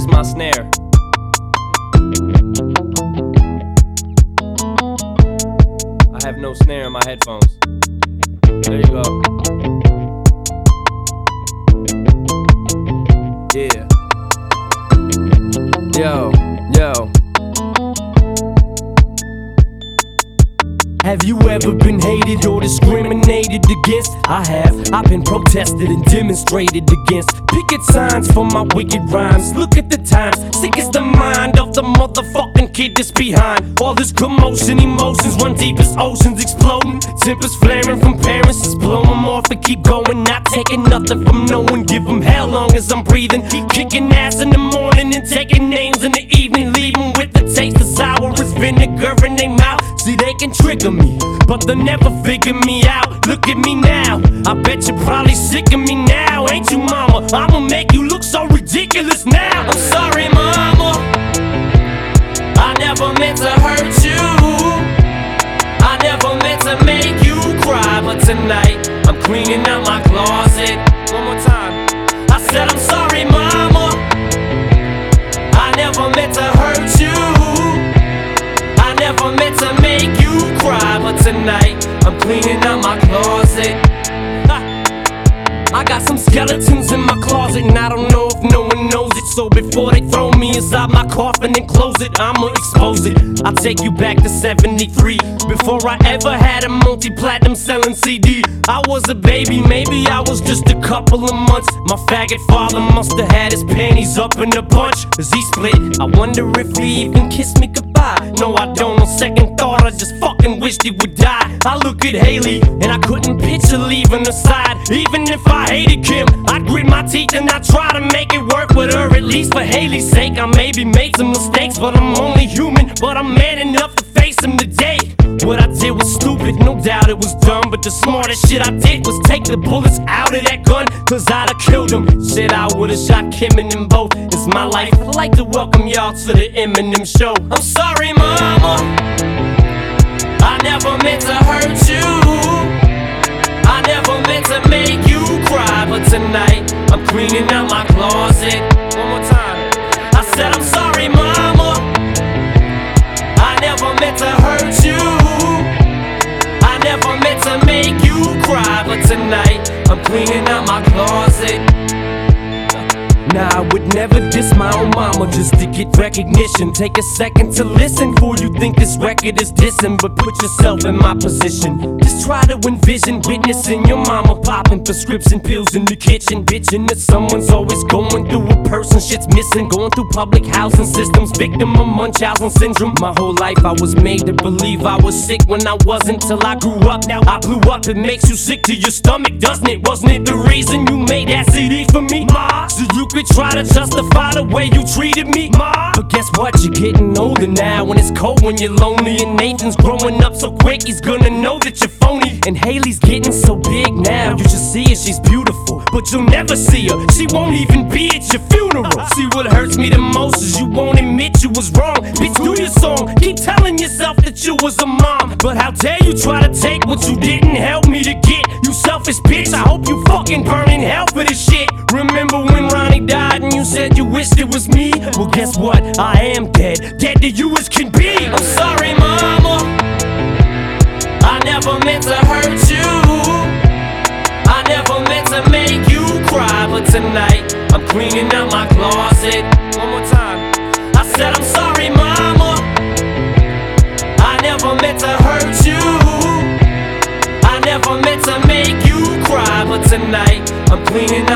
my snare. I have no snare in my headphones. There you go. Yeah. Yo. Have you ever been hated or discriminated against? I have. I've been protested and demonstrated against. Picket signs for my wicked rhymes. Look at the times. Sick is the mind of the motherfucking kid that's behind. All this commotion, emotions run deep as oceans exploding. Tempers flaring from parents, just blow them off and keep going. Not taking nothing from no one. Give them hell long as I'm breathing. Keep kicking ass in the morning and taking names in the evening. Leaving with the taste of sour as vinegar in their mouth. See, they can trigger me, but they'll never figure me out. Look at me now, I bet you're probably sick of me now. Ain't you, mama? I'ma make you look so ridiculous now. I'm sorry, mama, I never meant to hurt you. I never meant to make you cry. But tonight, I'm cleaning out my closet. One more time. I said I'm sorry, mama, I never meant to hurt you. I never meant to make you cry, but tonight I'm cleaning out my closet. I got some skeletons in my closet, and I don't know if no one knows it. So before they throw me inside my coffin and close it, I'ma expose it. I'll take you back to 73, before I ever had a multi-platinum selling CD. I was a baby, maybe I was just a couple of months. My faggot father must have had his panties up in a bunch. As he split, I wonder if he even kissed me goodbye. No, I don't. On second thought, I just fucking wished he would die. I look at Haley, and I couldn't picture leaving her side. Even if I hated Kim, I'd grit my teeth and I'd try to make it work with her. At least for Haley's sake, I maybe made some mistakes, but I'm only human. But I'm man enough to face them today. What I did was stupid, no doubt it was dumb, but the smartest shit I did was take the bullets out of that gun, cause I'd have killed him. Shit, I would've shot Kim and them both. It's my life. I'd like to welcome y'all to the Eminem show. I'm sorry, mama, I never meant to hurt you. I never meant to make you cry, but tonight I'm cleaning out my closet. One more time. I said I'm sorry, mama, I never meant to hurt you. I never meant to make you cry, but tonight I'm cleaning out my closet. Nah, I would never diss my own mama just to get recognition. Take a second to listen before you think this record is dissing. But put yourself in my position. Just try to envision witnessing your mama popping prescription pills in the kitchen, bitching that someone's always going through a person shit's missing. Going through public housing systems, victim of Munchausen syndrome. My whole life I was made to believe I was sick when I wasn't, till I grew up. Now I blew up. It makes you sick to your stomach, doesn't it? Wasn't it the reason you made that CD for me, ma? So you could try to justify the way you treated me, ma. But guess what? You're getting older now, when it's cold, when you're lonely. And Nathan's growing up so quick, he's gonna know that you're phony. And Haley's getting so big now, you should see her, she's beautiful, but you'll never see her. She won't even be at your funeral. See, what hurts me the most is you won't admit you was wrong. Bitch, do your song, keep telling yourself that you was a mom. But how dare you try to take what you didn't help me to get, you selfish bitch. I hope you fucking burn in hell for this shit. Remember when Ronnie died and you said you wished it was me? Well, guess what? I am dead, dead to you as can be. I'm sorry, mama, I never meant to hurt you. I never meant to make you cry, but tonight I'm cleaning out my closet. One more time. I said I'm sorry, mama, I never meant to hurt you. I never meant to make you cry, but tonight I'm cleaning